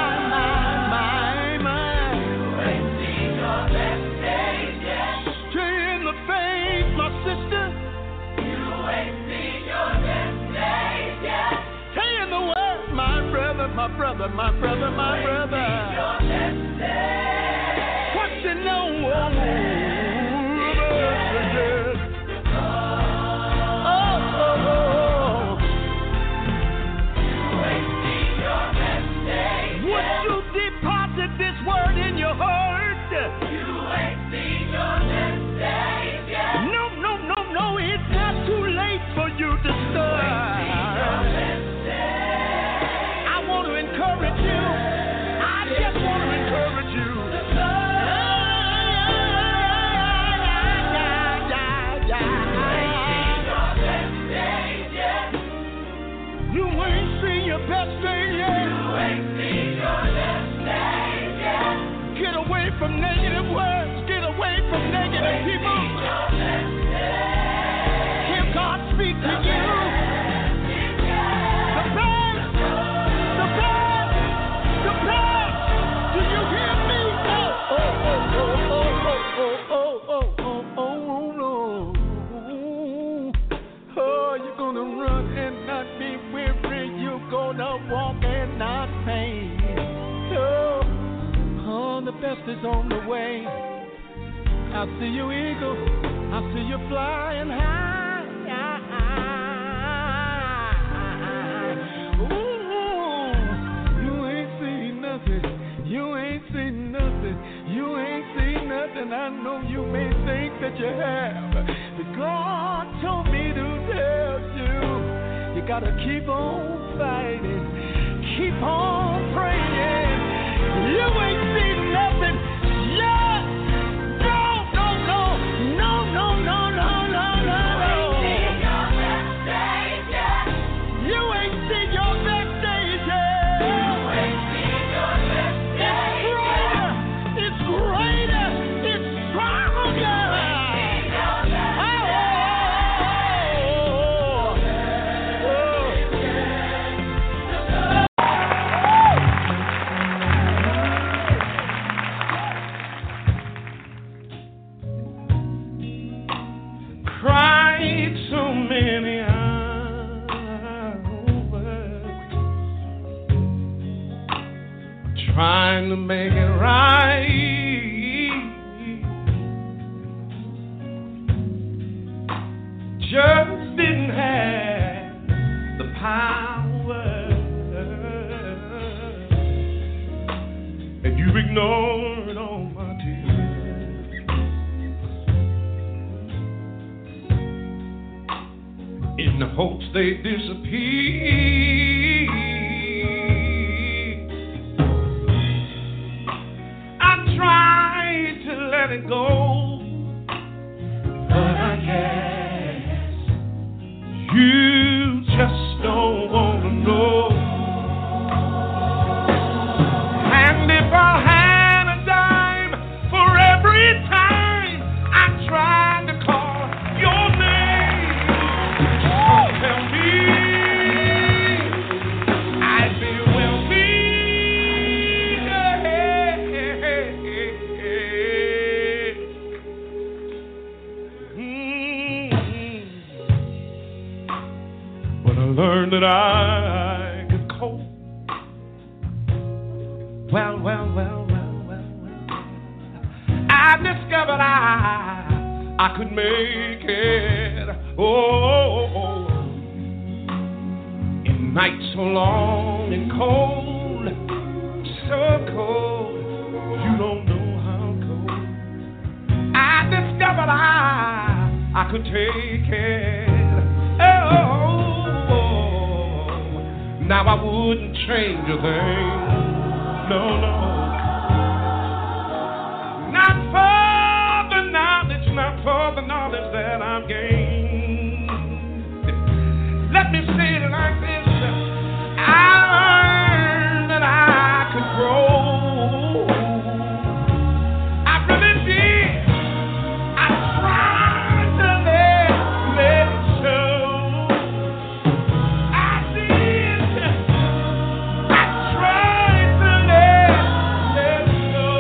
You ain't seen your best days yet. Stay in the faith, my sister. You ain't seen your best days yet. Stay in the word, my brother. What you know? Would you deposit this word in your heart? You ain't seen your best days yet. No, it's not too late for you to start. Encourage you. I just want to encourage you. You ain't seen your best day yet. Get away from negative words. Get away from negative people. Hear God speak to you. Walk and not faint. Oh, the best is on the way. I see you, eagle. I see you flying high. Ooh, you ain't seen nothing. You ain't seen nothing. You ain't seen nothing. I know you may think that you have, but God told me to tell you, you gotta keep on fighting. Keep on praying. You ain't seen nothing yet. No. You ain't seen your best days yet. It's greater. It's stronger. Cried so many hours, trying to make it right. Just didn't have the power, and you ignored all my tears. they disappear. I tried to let it go, but I guess you just don't want to know. And if I had a dime for every time I tried to call your name, tell me I'd be wealthy. But I learned that I could cope. Well. I discovered I could make it. Oh, in nights so long and cold, so cold, you don't know how cold. I discovered I could take it. Oh, now I wouldn't change a thing. No. Not for the knowledge that I've gained. Let me say it like this. I learned that I could grow. I really did. I tried to let it show. I did. I tried to let it show.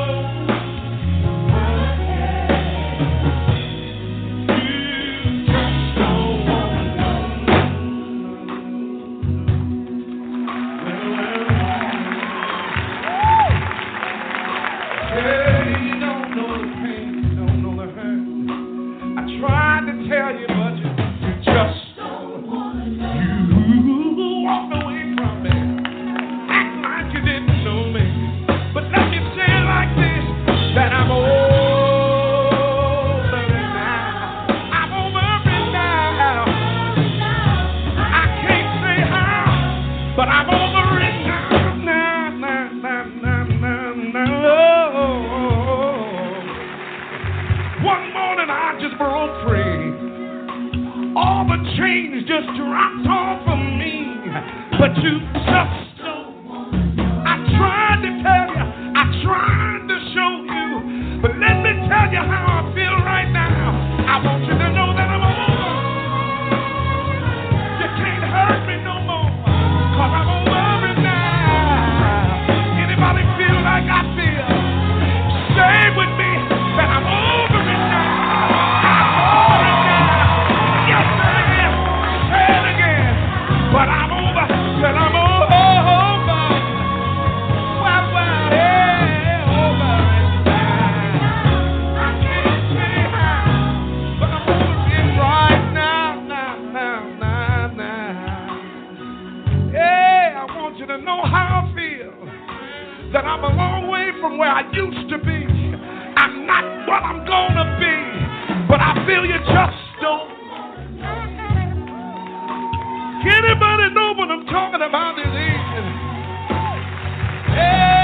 Just dropped off of me, but you just don't. I tried to tell you, I tried to show you, but let me tell you how I feel right now. I want you to know that I'm over. You can't hurt me no more, 'cause I'm over it now. Anybody feel like I feel? Stay with me, that I'm over it now. But I'm over, that I'm over. Well, yeah, over it now. I can't say how, but I'm over it right now. Yeah, I want you to know how I feel. That I'm a long way from where I used to be. I'm not what I'm gonna be, but I feel you just don't. Anybody know what I'm talking about this evening? Hey!